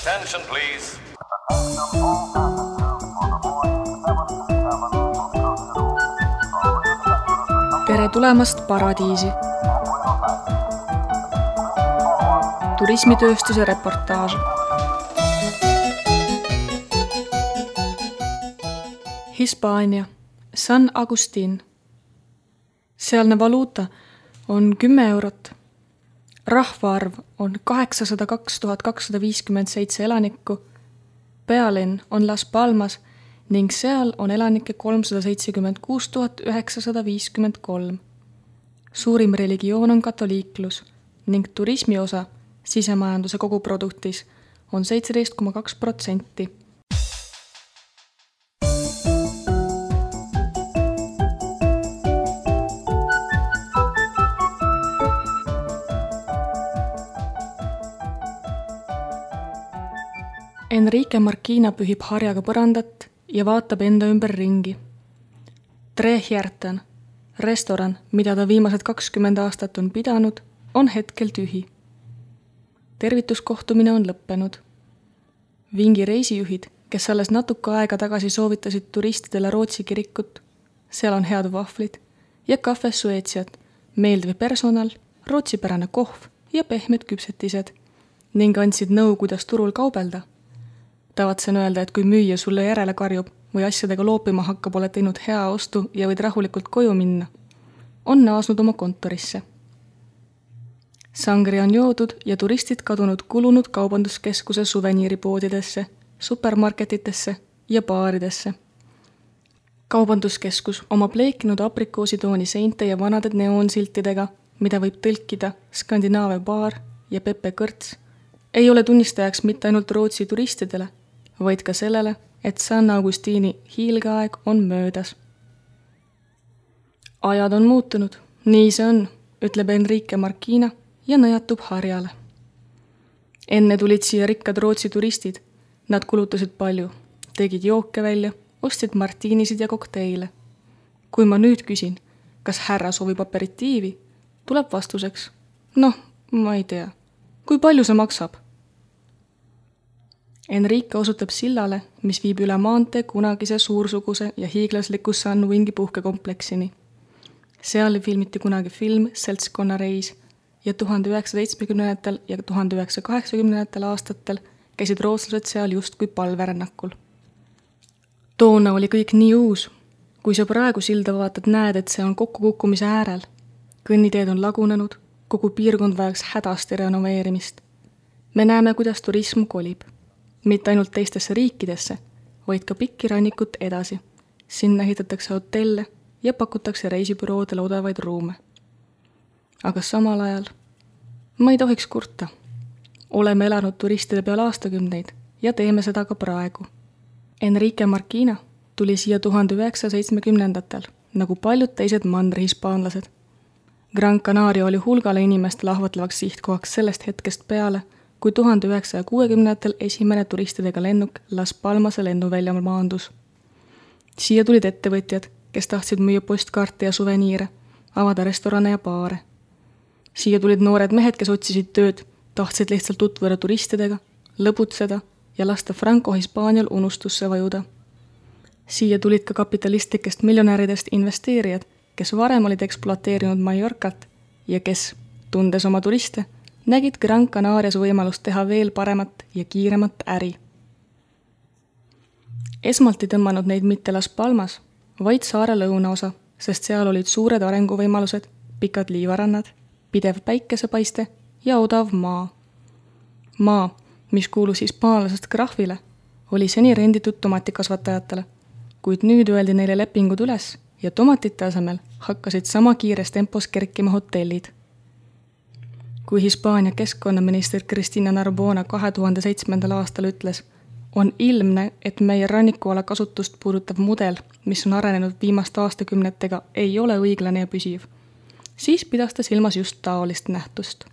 Attention, please. Tere tulemast Paradiisi. Turismitööstuse reportaaž. Hispaania, San Agustin. Sealne valuuta on 10 eurot. Rahvaarv on 802 257 elanikku. Pealinn on Las Palmas ning seal on elanikke 376 953. Suurim religioon on katoliiklus ning turismi osa sisemajanduse koguproduktis on 17,2%. Enrique Marquina pühib harjaga põrandat ja vaatab enda ümber ringi. Trehjertan, restoran, mida ta viimased 20 aastat on pidanud, on hetkel tühi. Tervituskohtumine on lõppenud. Vingi reisijuhid, kes alles natuke aega tagasi soovitasid turistidele Rootsi kirikut, seal on head vahvlid ja Cafe Suetsiat, meeldiv personal, rootsipärane kohv ja pehmed küpsetised ning andsid nõu, kuidas turul kaubelda. Tavatsen öelda, et kui müüja sulle järele karjub või asjadega loopima hakkab, oled teinud hea ostu ja võid rahulikult koju minna, on naasnud oma kontorisse. Sangri on joodud ja turistid kadunud kulunud kaubanduskeskuse suveniiripoodidesse, supermarketitesse ja baaridesse. Kaubanduskeskus oma pleekinud aprikoositooni seinte ja vanade neoonsiltidega, mida võib tõlkida Skandinaavia baar ja Pepe Kõrts, ei ole tunnistajaks mitte ainult Rootsi turistidele, vaid ka sellele, et San Agustini hiilgeaeg on möödas. Ajad on muutunud, nii see on, ütleb Enrique Marquina ja nõjatub harjale. Enne tulid siia rikkad Rootsi turistid, nad kulutasid palju, tegid jooke välja, ostsid martiinisid ja kokteile. Kui ma nüüd küsin, kas härra soovib aperitiivi, tuleb vastuseks, ma ei tea, kui palju see maksab? Enrique osutab sillale, mis viib üle maantee kunagise suursuguse ja hiiglasliku Sunwingi puhkekompleksini. Seal filmiti kunagi film Seltskonna reis ja 1970. ja 1980. aastatel käisid rootslased seal justkui palverännakul. Toona oli kõik nii uus. Kui sa praegu silda vaatad, näed, et see on kokkukukkumise äärel. Kõnniteed on lagunenud, kogu piirkond vajaks hädasti renoveerimist. Me näeme, kuidas turism kolib. Mitte ainult teistesse riikidesse, vaid ka pikki rannikut edasi. Sinna ehitatakse hotelle ja pakutakse reisibüroodele odavaid ruume. Aga samal ajal ma ei tohiks kurta. Oleme elanud turistide peal aastakümneid ja teeme seda ka praegu. Enrique Marquina tuli siia 1970-ndatel, nagu paljud teised mandri-hispaanlased. Gran Canaria oli hulgale inimeste lahvatlevaks sihtkohaks sellest hetkest peale, kui 1960-ndatel esimene turistidega lennuk Las Palmase lennuväljal maandus. Siia tulid ettevõtjad, kes tahtsid müüa postkaarte ja suveniire, avada restorane ja baare. Siia tulid noored mehed, kes otsisid tööd, tahtsid lihtsalt tutvuda turistidega, lõbutseda ja lasta Franco Hispaanial unustusse vajuda. Siia tulid ka kapitalistlikest miljonäridest investeerijad, kes varem olid ekspluateerinud Mallorcat ja kes, tundes oma turiste, nägid Gran Canarias võimalust teha veel paremat ja kiiremat äri. Esmalt ei tõmmanud neid mitte Las Palmas, vaid saare lõunaosa, sest seal olid suured arenguvõimalused, pikad liivarannad, pidev päikesepaiste ja odav maa. Maa, mis kuulus hispaanlasest krahvile, oli seni renditud tomatikasvatajatele, kuid nüüd öeldi neile lepingud üles ja tomatite asemel hakkasid sama kiires tempos kerkima hotellid. Kui Hispaania keskkonnaminister Cristina Narbona 2007. aastal ütles, on ilmne, et meie rannikuala kasutust puudutav mudel, mis on arenenud viimaste aastakümnetega, ei ole õiglane ja püsiv, siis pidas ta silmas just taolist nähtust.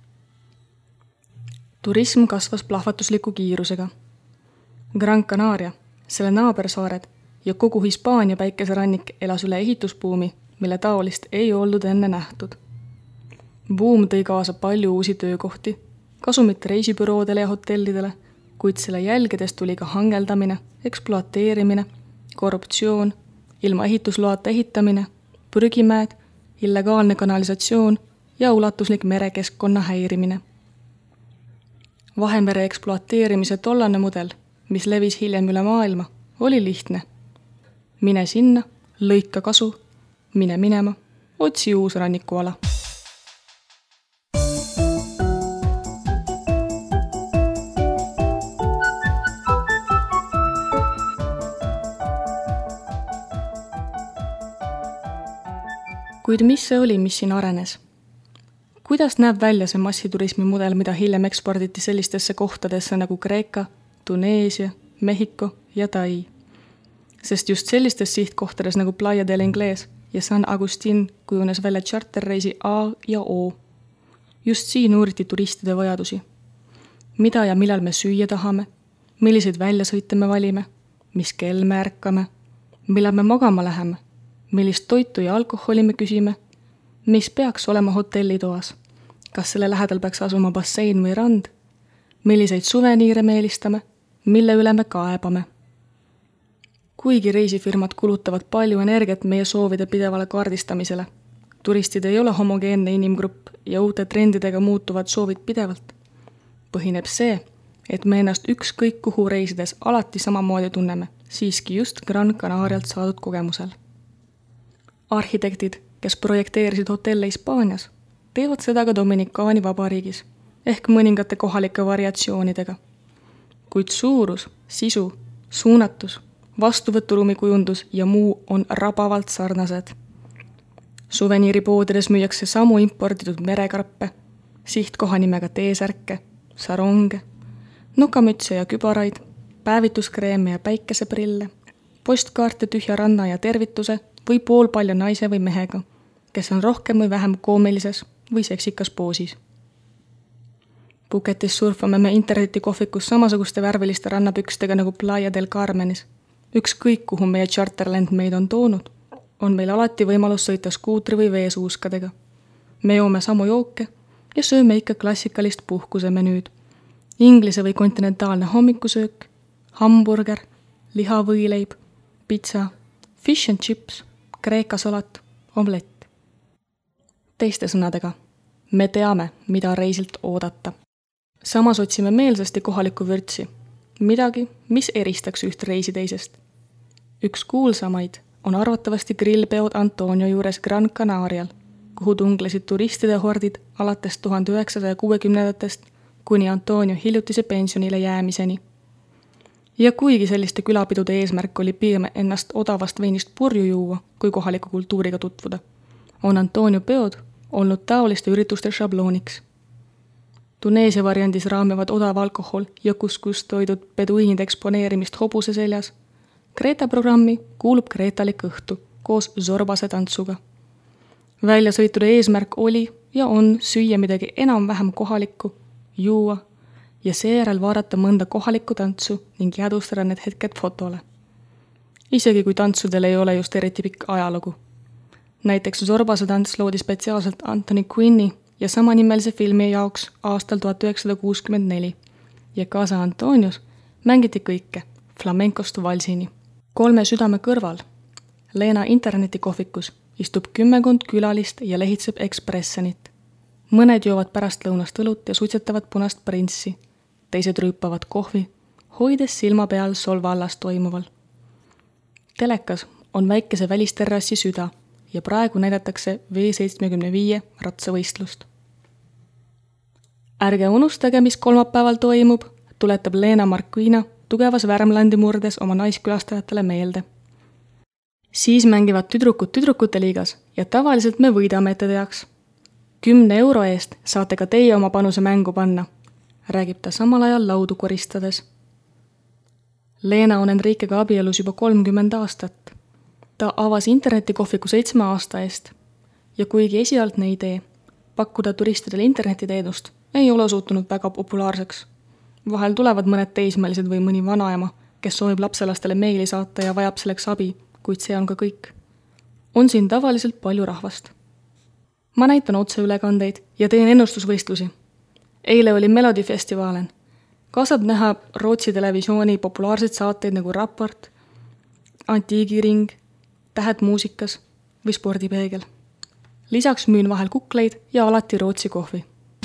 Turism kasvas plahvatusliku kiirusega. Gran Canaria, selle naabersaared ja kogu Hispaania päikeserannik elas üle ehitusbuumi, mille taolist ei olnud enne nähtud. Buum tõi kaasa palju uusi töökohti, kasumit reisibüroodele ja hotellidele, kuid selle jälgedes tuli ka hangeldamine, ekspluateerimine, korruptsioon, ilma ehitusloata ehitamine, prügimäed, illegaalne kanalisatsioon ja ulatuslik merekeskkonna häirimine. Vahemere ekspluateerimise tollane mudel, mis levis hiljem üle maailma, oli lihtne. Mine sinna, lõika kasu, mine minema, otsi uus rannikuala. Kuid mis see oli, mis siin arenes? Kuidas näeb välja see massiturismi mudel, mida hiljem eksporditi sellistesse kohtadesse nagu Kreeka, Tuneesia, Mehhiko ja Tai? Sest just sellistes sihtkohtades nagu Playa del Ingles ja San Agustin kujunes välja charterreisi A ja O. Just siin uuriti turistide vajadusi. Mida ja millal me süüa tahame, milliseid väljasõite me valime, mis kell me ärkame, millal me magama läheme, millist toitu ja alkoholi me küsime, mis peaks olema hotellitoas, kas selle lähedal peaks asuma bassein või rand, milliseid suveniire me eelistame, mille üle me kaebame. Kuigi reisifirmad kulutavad palju energiat meie soovide pidevale kaardistamisele, turistid ei ole homogeenne inimgrupp ja uute trendidega muutuvad soovid pidevalt. Põhineb see, et me ennast ükskõik kuhu reisides alati samamoodi tunneme, siiski just Gran Canarialt saadud kogemusel. Arhitektid, kes projekteerisid hotelle Hispaanias, teevad seda ka Dominikaani vabariigis, ehk mõningate kohalike variatsioonidega. Kuid suurus, sisu, suunatus, vastuvõturuumi kujundus ja muu on rabavalt sarnased. Suveniiripoodides müüakse samu imporditud merekarpe, sihtkoha nimega teesärke, saronge, nukamütse ja kübaraid, päevituskreeme ja päikeseprille, postkaarte tühja ranna ja tervituse või poolpalja naise või mehega, kes on rohkem või vähem koomilises või seksikas poosis. Puketis surfame me internetikohvikus samasuguste värviliste rannapükstega nagu Playa del Carmenis. Ükskõik, kuhu meie charterland meid on toonud, on meil alati võimalus sõita skuutri või veesuuskadega. Me joome samu jooke ja sööme ikka klassikalist puhkusemenüüd. Inglise või kontinentaalne hommikusöök, hamburger, lihavõileib, pitsa, fish and chips, kreeka salat, omlett. Teiste sõnadega, me teame, mida reisilt oodata. Samas otsime meelsasti kohalikku vürtsi, midagi, mis eristaks üht reisi teisest. Üks kuulsamaid on arvatavasti grillpeod Antonio juures Gran Canarial, kuhu tunglesid turistide hordid alates 1960-ndatest kuni Antonio hiljutise pensionile jäämiseni. Ja kuigi selliste külapidude eesmärk oli pigem ennast odavast veinist purju juua, kui kohaliku kultuuriga tutvuda, on Antonio peod olnud taoliste ürituste šablooniks. Tuneesia variandis raamivad odav alkohol ja kuskustoidud peduiinide eksponeerimist hobuse seljas. Kreeta programmi kuulub kreetalik õhtu koos zorbase tantsuga. Väljasõitude eesmärk oli ja on süüa midagi enam-vähem kohalikku, juua ja seejärel vaadata mõnda kohalikku tantsu ning jäädustada need hetked fotole. Isegi kui tantsudel ei ole just eriti pikk ajalugu. Näiteks zorbase tants loodi spetsiaalselt Anthony Quinni ja samanimelise filmi jaoks aastal 1964 ja Casa Antonios mängiti kõike, flamenkost valsini. 3 südame kõrval, Leena internetikohvikus, istub 10 külalist ja lehitseb ekspressenit. Mõned joovad pärast lõunast õlut ja suitsetavad punast prinssi, teised rüüpavad kohvi, hoides silma peal Solvallas toimuval. Telekas on väikese välisterrassi süda ja praegu näidatakse V75 ratsavõistlust. Ärge unustage, mis kolmapäeval toimub, tuletab Leena Marquina tugevas Värmlandi murdes oma naiskülastajatele meelde. Siis mängivad tüdrukud tüdrukute liigas ja tavaliselt me võidame, ette teaks. 10 euro eest saate ka teie oma panuse mängu panna, räägib ta samal ajal laudu koristades. Leena on Enriquega abielus juba 30 aastat. Ta avas internetikohviku 7 aasta eest ja kuigi esialgne idee pakkuda turistidele internetiteenust ei ole osutunud väga populaarseks. Vahel tulevad mõned teismelised või mõni vanaema, kes soovib lapselastele meili saata ja vajab selleks abi, kuid see on ka kõik. On siin tavaliselt palju rahvast. Ma näitan otseülekandeid ja teen ennustusvõistlusi. Eile oli Melodi festivalen. Ka saab näha Rootsi televisiooni populaarseid saateid nagu Raport, Antiigiring, Tähed muusikas või Spordipeegel. Lisaks müün vahel kukleid ja alati Rootsi kohvi.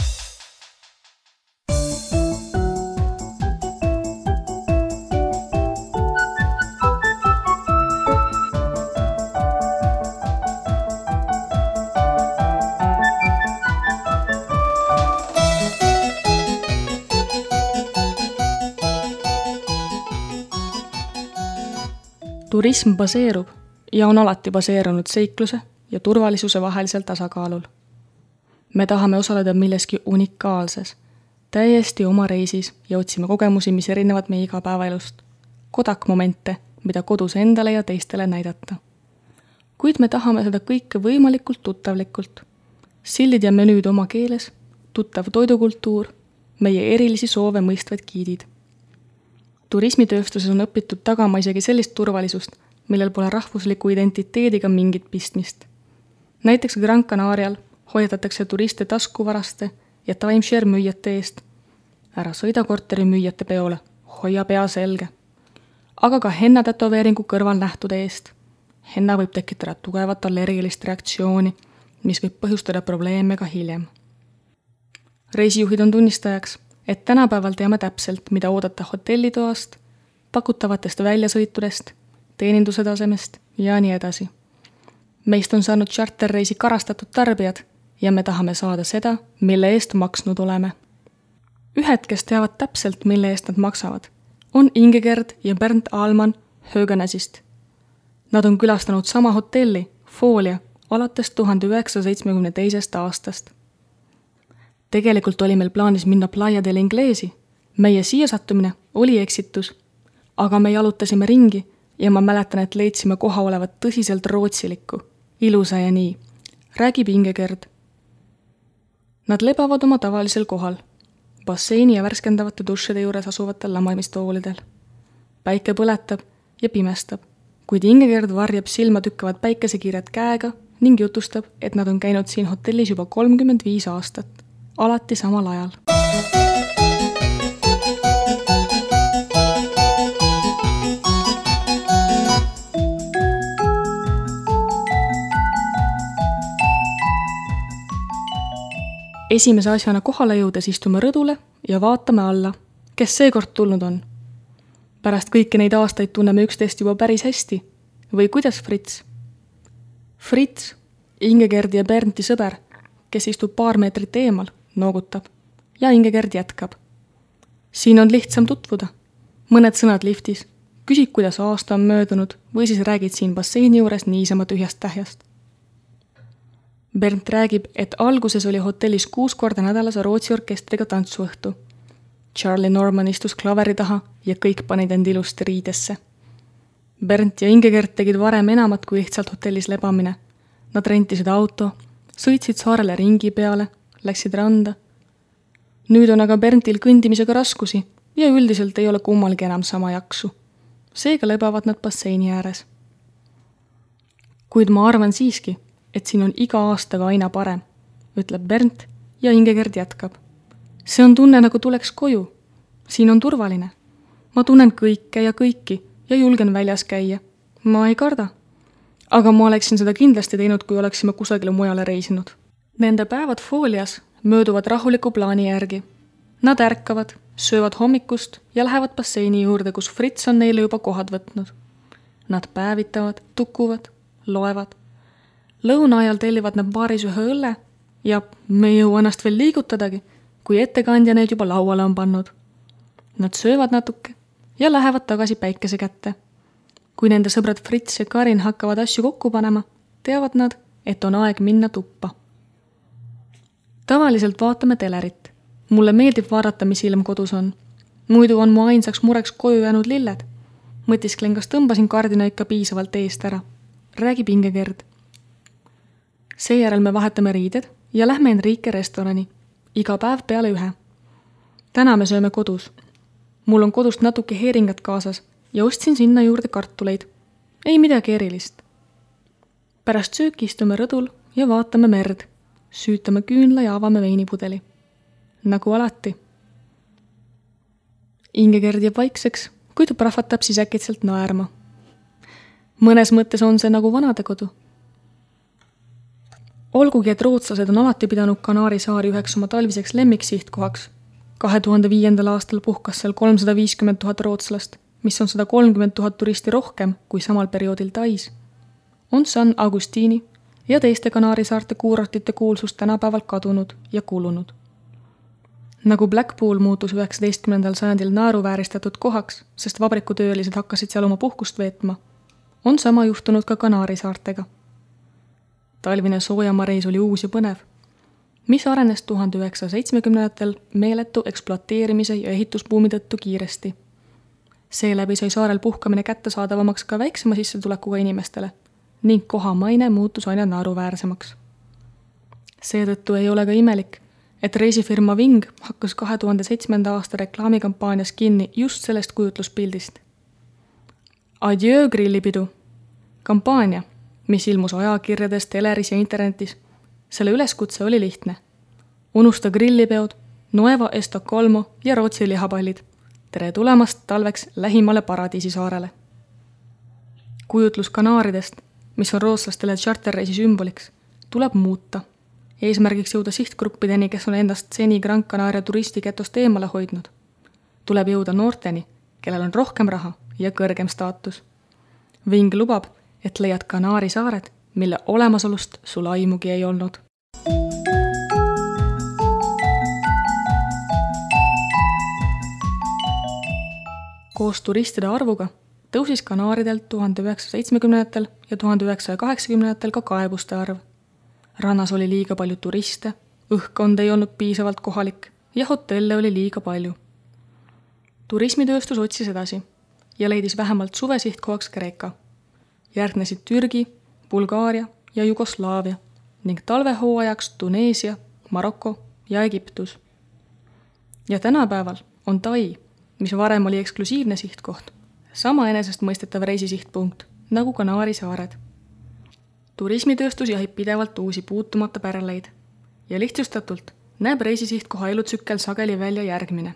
Turism baseerub ja on alati baseerunud seikluse ja turvalisuse vahelisel tasakaalul. Me tahame osaleda milleski unikaalses, täiesti oma reisis ja otsime kogemusi, mis erinevad meie igapäevaelust. Kodakmomente, mida kodus endale ja teistele näidata. Kuid me tahame seda kõike võimalikult tuttavlikult. Sillid ja menüüd oma keeles, tuttav toidukultuur, meie erilisi soove mõistvad giidid. Turismitööstuses on õpitud tagama isegi sellist turvalisust, millel pole rahvusliku identiteediga mingit pistmist. Näiteks Gran Canarial hoiatatakse turiste taskuvaraste ja timeshare müüjate eest. Ära sõida korteri müüjate peole, hoia pea selge. Aga ka henna tätoveeringu kõrval nähtude eest. Henna võib tekitada tugevat allergilist reaktsiooni, mis võib põhjustada probleeme ka hiljem. Reisijuhid on tunnistajaks, et tänapäeval teame täpselt, mida oodata hotellitoast, pakutavatest väljasõitudest, teeninduse tasemest ja nii edasi. Meist on saanud charterreisi karastatud tarbijad ja me tahame saada seda, mille eest maksnud oleme. Ühed, kes teavad täpselt, mille eest nad maksavad, on Ingegerd ja Bernd Ahlmann Höganäsist. Nad on külastanud sama hotelli, Folia, alates 1972. aastast. Tegelikult oli meil plaanis minna Playa del Inglesi. Meie siia sattumine oli eksitus, aga me jalutasime ringi ja ma mäletan, et leidsime koha olevat tõsiselt rootsilikku, ilusa ja nii, räägib Ingegerd. Nad lebavad oma tavalisel kohal, basseini ja värskendavate dušide juures asuvatel lamamistoolidel. Päike põletab ja pimestab, kuid Ingegerd varjab silmatükkavat päikesekiiret käega ning jutustab, et nad on käinud siin hotellis juba 35 aastat. Alati samal ajal. Esimese asjana kohale jõudes istume rõdule ja vaatame alla, kes seekord tulnud on. Pärast kõiki neid aastaid tunneme üksteist juba päris hästi. Või kuidas Fritz? Fritz, Ingegerd ja Bernti sõber, kes istub paar meetrit eemal, noogutab ja Ingegerd jätkab. Siin on lihtsam tutvuda. Mõned sõnad liftis. Küsid, kuidas aasta on möödunud või siis räägid siin basseini juures niisama tühjast tähjast. Bernt räägib, et alguses oli hotellis 6 korda nädalas Rootsi orkestriga tantsuõhtu. Charlie Norman istus klaveri taha ja kõik panid end ilusti riidesse. Bernt ja Ingegerd tegid varem enamat kui lihtsalt hotellis lebamine. Nad rentisid auto, sõitsid saarele ringi peale, läksid randa. Nüüd on aga Berntil kõndimisega raskusi ja üldiselt ei ole kummalgi enam sama jaksu. Seega lebavad nad basseini ääres. Kuid ma arvan siiski, et siin on iga aastaga aina parem, ütleb Bernt ja Ingegerd jätkab. See on tunne, nagu tuleks koju. Siin on turvaline. Ma tunnen kõike ja kõiki ja julgen väljas käia. Ma ei karda. Aga ma oleksin seda kindlasti teinud, kui oleksime kusagile mujale reisinud. Nende päevad Folias mööduvad rahuliku plaani järgi. Nad ärkavad, söövad hommikust ja lähevad basseini juurde, kus Fritz on neile juba kohad võtnud. Nad päevitavad, tukuvad, loevad. Lõuna ajal tellivad nad baaris ühe õlle ja me ei jõua ennast veel liigutadagi, kui ettekandja neid juba lauale on pannud. Nad söövad natuke ja lähevad tagasi päikese kätte. Kui nende sõbrad Fritz ja Karin hakkavad asju kokku panema, teavad nad, et on aeg minna tuppa. Tavaliselt vaatame telerit. Mulle meeldib vaadata, mis ilm kodus on. Muidu on mu ainsaks mureks koju jäänud lilled. Mõtisklen, kas tõmbasin kardina ikka piisavalt eest ära. Räägib Ingegerd. Seejärel me vahetame riided ja lähme Enrique restorani. Iga päev peale 1. Täna me sööme kodus. Mul on kodust natuke heeringat kaasas ja ostsin sinna juurde kartuleid. Ei midagi erilist. Pärast sööki istume rõdul ja vaatame merd. Süütame küünla ja avame veinipudeli. Nagu alati. Ingegerd jääb vaikseks, kuid prahvatab sisäkitselt naerma. Mõnes mõttes on see nagu vanadekodu. Olgugi, et rootslased on alati pidanud Kanaari saari üheks oma talviseks lemmiksihtkohaks. 2005. aastal puhkas seal 350 000 rootslast, mis on 130 000 turisti rohkem kui samal perioodil Tais. On San Agustini ja teiste Kanaari saarte kuurortite kuulsus tänapäeval kadunud ja kulunud. Nagu Blackpool muutus 19. sajandil naeruvääristatud kohaks, sest vabrikutöölised hakkasid seal oma puhkust veetma, on sama juhtunud ka Kanaari saartega. Talvine soojamaareis oli uus ja põnev, mis arenes 1970-ndatel meeletu ekspluateerimise ja ehitusbuumi tõttu kiiresti. Seeläbi sai saarel puhkamine kättesaadavamaks ka väiksema sissetulekuga inimestele ning koha maine muutus aina naeruväärsemaks. Seetõttu ei ole ka imelik, et reisifirma Ving hakkas 2007. aasta reklaamikampaanias kinni just sellest kujutluspildist. Adieu grillipidu. Kampaania, mis ilmus ajakirjades, teleris ja internetis. Selle üleskutse oli lihtne. Unusta grillipeod, Nueva Estocolmo ja Rootsi lihapallid. Tere tulemast talveks lähimale paradiisisaarele. Kujutlus Kanaaridest, mis on rootslastele charterreisi sümboliks, tuleb muuta. Eesmärgiks jõuda sihtgruppideni, kes on endast seni Gran Canaria turistiketost eemale hoidnud. Tuleb jõuda noorteni, kellel on rohkem raha ja kõrgem staatus. Ving lubab, et leiad Kanaari saared, mille olemasolust sul aimugi ei olnud. Koos turistide arvuga tõusis Kanaaridelt 1970-ndatel ja 1980-ndatel ka kaebuste arv. Rannas oli liiga palju turiste, õhkkond ei olnud piisavalt kohalik ja hotelle oli liiga palju. Turismitööstus otsis edasi ja leidis vähemalt suvesihtkohaks Kreeka. Järgnesid Türgi, Bulgaaria ja Jugoslaavia ning talvehooajaks Tuneesia, Maroko ja Egiptus. Ja tänapäeval on Tai, mis varem oli eksklusiivne sihtkoht, sama enesestmõistetav reisisihtpunkt nagu Kanaari saared. Turismitööstus jahib pidevalt uusi puutumata pärleid ja lihtsustatult näeb reisisihtkoha elutsükkel sageli välja järgmine.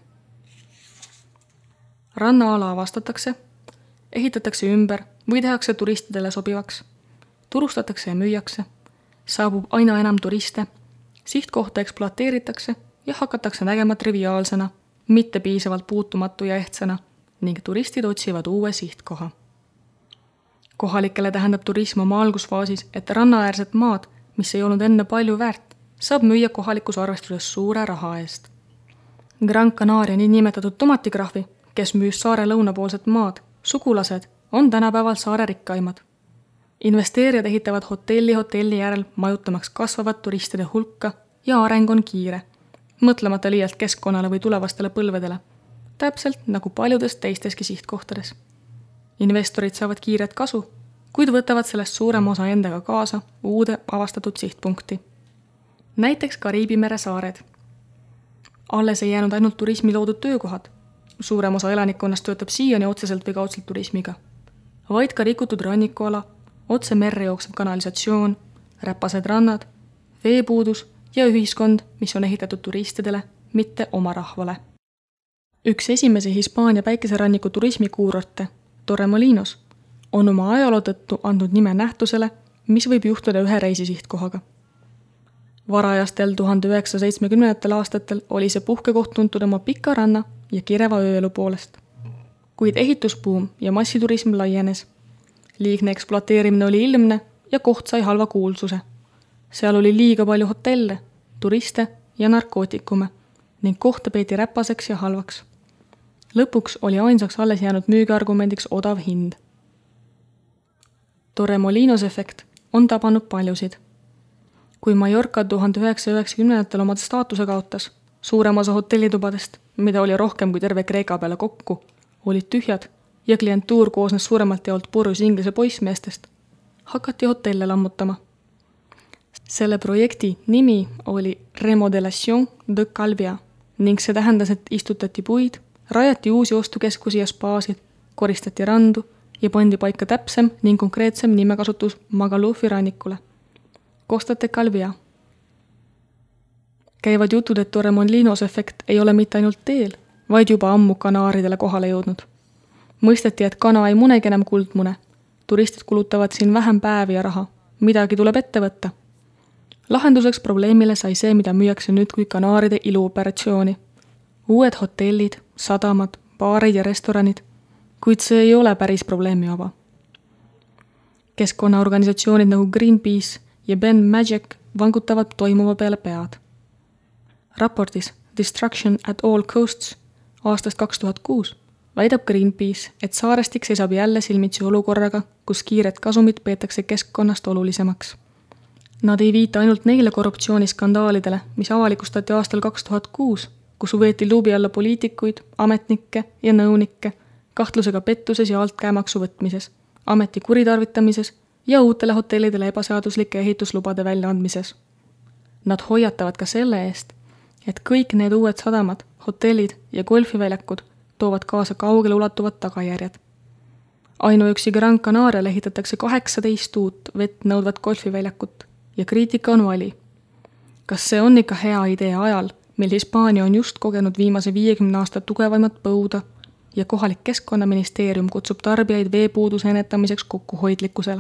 Rannaala avastatakse, ehitatakse ümber või tehakse turistidele sobivaks, turustatakse ja müüakse, saabub aina enam turiste, sihtkohta ekspluateeritakse ja hakatakse nägema triviaalsena, mitte piisavalt puutumatu ja ehtsana ning turistid otsivad uue sihtkoha. Kohalikele tähendab turism oma algusfaasis, et rannaäärset maad, mis ei olnud enne palju väärt, saab müüa kohalikus arvestuses suure raha eest. Gran Canaria niinimetatud tomatikrahvi, kes müüs saare lõunapoolset maad, sugulased, on tänapäeval saare rikkaimad. Investeerijad ehitavad hotelli järel majutamaks kasvavat turistide hulka ja areng on kiire, mõtlemata liialt keskkonnale või tulevastele põlvedele, täpselt nagu paljudes teisteski sihtkohtades. Investorid saavad kiiret kasu, kuid võtavad sellest suurema osa endaga kaasa uude avastatud sihtpunkti. Näiteks Kariibi mere saared. Alles ei jäänud ainult turismi loodud töökohad. Suurem osa elanikkonnast töötab siiani otseselt või kaudselt turismiga. Vaid ka rikutud rannikuala, otse merre jooksev kanalisatsioon, räpased rannad, veepuudus ja ühiskond, mis on ehitatud turistidele, mitte oma rahvale. Üks esimese Hispaania päikeseranniku turismikuurorte, Torremolinos, on oma ajaloo tõttu andnud nime nähtusele, mis võib juhtuda ühe reisisihtkohaga. Varajastel 1970. aastatel oli see puhkekoht tuntud oma pika ranna ja kireva ööelu poolest. Kuid ehitusbuum ja massiturism laienes. Liigne ekspluateerimine oli ilmne ja koht sai halva kuulsuse. Seal oli liiga palju hotelle, turiste ja narkootikume ning kohta peeti räpaseks ja halvaks. Lõpuks oli ainsaks alles jäänud müügiargumendiks odav hind. Torremolinos efekt on tabanud paljusid. Kui Mallorca 1990-ndatel oma staatuse kaotas, suurem osa hotellitubadest, mida oli rohkem kui terve Kreeka peale kokku, olid tühjad ja klientuur koosnes suuremalt jaolt purjus inglise poissmeestest, hakati hotelle lammutama. Selle projekti nimi oli Remodelación de Calvia ning see tähendas, et istutati puid, rajati uusi ostukeskusi ja spaasid, koristati randu ja pandi paika täpsem ning konkreetsem nimekasutus Magalufi rannikule. Kostate Calvia. Käivad jutud, et Torremolinos efekt ei ole mitte ainult teel, vaid juba ammu kanaaridele kohale jõudnud. Mõisteti, et kana ei munegi enam kuldmune. Turistid kulutavad siin vähem päevi ja raha. Midagi tuleb ette võtta. Lahenduseks probleemile sai see, mida müüakse nüüd kui kanaaride iluoperatsiooni. Uued hotellid, sadamad, baarid ja restoranid, kuid see ei ole päris probleemivaba. Keskkonnaorganisatsioonid nagu Greenpeace ja Ben Magic vangutavad toimuva peale pead. Raportis Destruction at All Coasts aastast 2006 väidab Greenpeace, et saarestik seisab jälle silmitsi olukorraga, kus kiired kasumid peetakse keskkonnast olulisemaks. Nad ei viita ainult neile korruptsiooniskandaalidele, mis avalikustati aastal 2006, kus võeti luubi alla poliitikuid, ametnikke ja nõunikke kahtlusega pettuses ja altkäemaksu võtmises, ameti kuritarvitamises ja uutele hotellidele ebaseaduslike ehituslubade väljaandmises. Nad hoiatavad ka selle eest, et kõik need uued sadamad, hotellid ja golfiväljakud toovad kaasa kaugele ulatuvad tagajärjed. Ainuüksi Gran Canariale ehitatakse 18 uut vett nõudvat golfiväljakut ja kriitika on vali. Kas see on ikka hea idee ajal, mil Hispaania on just kogenud viimase 50 aasta tugevaimat põuda ja kohalik keskkonnaministeerium kutsub tarbijaid veepuuduse ennetamiseks kokkuhoidlikkusele?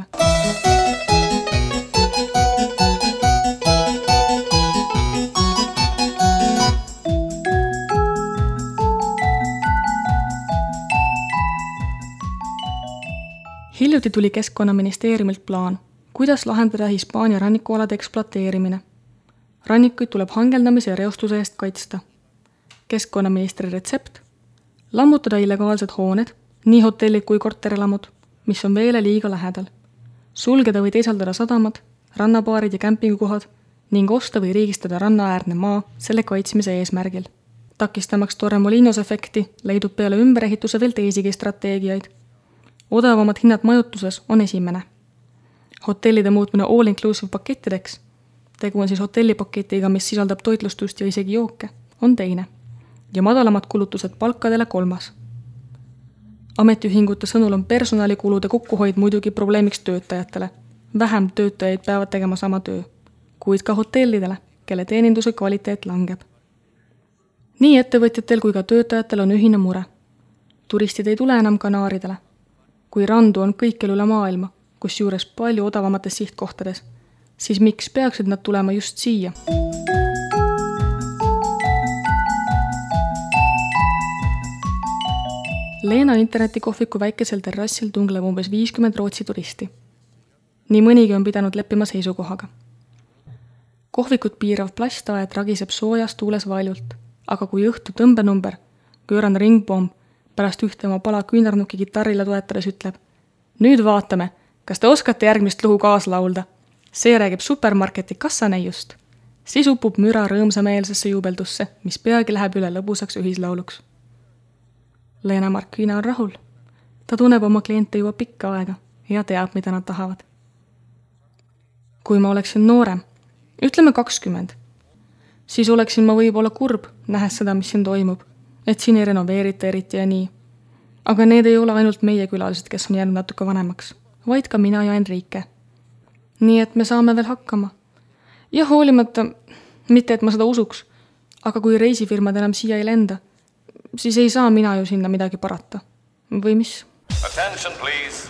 Hiljuti tuli Keskkonnaministeeriumilt plaan, kuidas lahendada Hispaania rannikualade ekspluateerimine. Rannikuid tuleb hangeldamise ja reostuse eest kaitsta. Keskkonnaministri retsept: lammutada illegaalsed hooned, nii hotellid kui korterilamud, mis on veele liiga lähedal. Sulgeda või teisaldada sadamad, rannabaarid ja kämpingukohad ning osta või riigistada rannaäärne maa selle kaitsmise eesmärgil. Takistamaks Torremolinos efekti leidub peale ümberehituse veel teisigi strateegiaid. Odavamad hinnad majutuses on esimene. Hotellide muutmine all-inclusive pakettideks, tegu on siis hotellipaketiga, mis sisaldab toitlustust ja isegi jooke, on teine. Ja madalamad kulutused palkadele kolmas. Ametiühingute sõnul on personalikulude kokkuhoid muidugi probleemiks töötajatele. Vähem töötajaid peavad tegema sama töö, kuid ka hotellidele, kelle teeninduse kvaliteet langeb. Nii ettevõtjatel kui ka töötajatel on ühine mure. Turistid ei tule enam kanaaridele. Kui randu on kõikjal üle maailma, kus juures palju odavamates sihtkohtades, siis miks peaksid nad tulema just siia? Leena internetikohviku väikesel terrassil tungleb umbes 50 Rootsi turisti. Nii mõnigi on pidanud leppima seisukohaga. Kohvikut piirav plastaed ragiseb soojas tuules valjult, aga kui õhtu tõmbenumber, Göran Ringbaum, pärast ühte oma pala küünarnuki kitarrile toetades ütleb: nüüd vaatame, kas te oskate järgmist lugu kaaslaulda. See räägib supermarketi kassaneiust. Siis upub müra rõõmsameelsesse juubeldusse, mis peagi läheb üle lõbusaks ühislauluks. Leena Markina on rahul. Ta tunneb oma kliente juba pikka aega ja teab, mida nad tahavad. Kui ma oleksin noorem, ütleme 20, siis oleksin ma võib-olla kurb, nähes seda, mis siin toimub, et siin ei renoveerita eriti ja nii. Aga need ei ole ainult meie külalised, kes on jäänud natuke vanemaks, vaid ka mina ja Enrique. Nii et me saame veel hakkama. Ja hoolimata, mitte et ma seda usuks, aga kui reisifirmad enam siia ei lenda, siis ei saa mina ju sinna midagi parata. Või mis? Attention, please.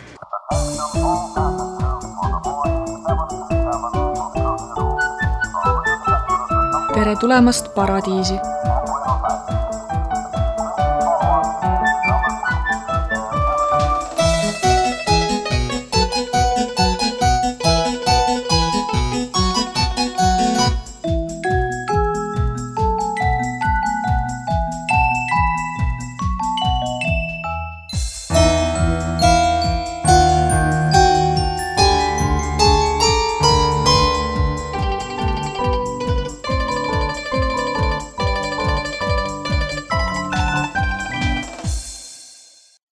Tere tulemast paradiisi!